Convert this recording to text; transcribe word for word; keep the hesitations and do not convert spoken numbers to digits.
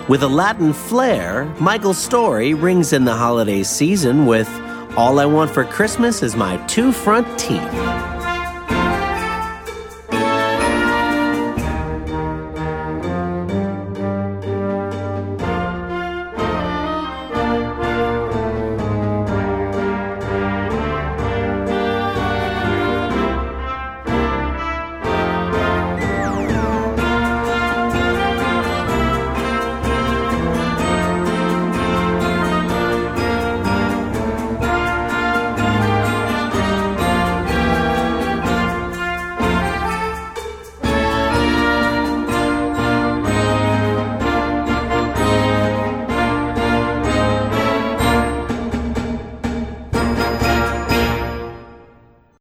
With a Latin flair, Michael's story rings in the holiday season with All I Want for Christmas is My Two Front Teeth.